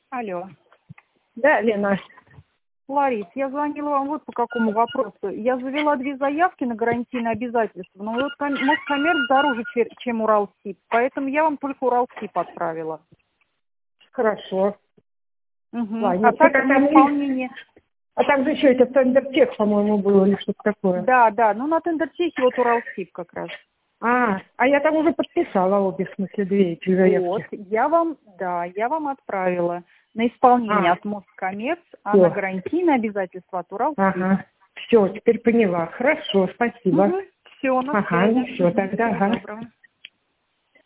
Алло. Да, Лена. Ларис, я звонила вам вот по какому вопросу. Я завела 2 заявки на гарантийные обязательства, но вот Москоммерц дороже, чем Уралсиб, поэтому я вам только Уралсиб отправила. Хорошо. Угу. Ладно, А так там на исполнение... А там же еще это Тендертех, по-моему, было или что-то такое. Да, ну на Тендертехе вот Уралсиб как раз. А я там уже подписала обе, в смысле, 2 эти заявки. Вот, я вам отправила на исполнение от Москоммерц, а Всё. на гарантийные обязательства от Уралсиб. Ага. Все, теперь поняла. Хорошо, спасибо. Все, на связи. Ну все, тогда, Всего ага. доброго.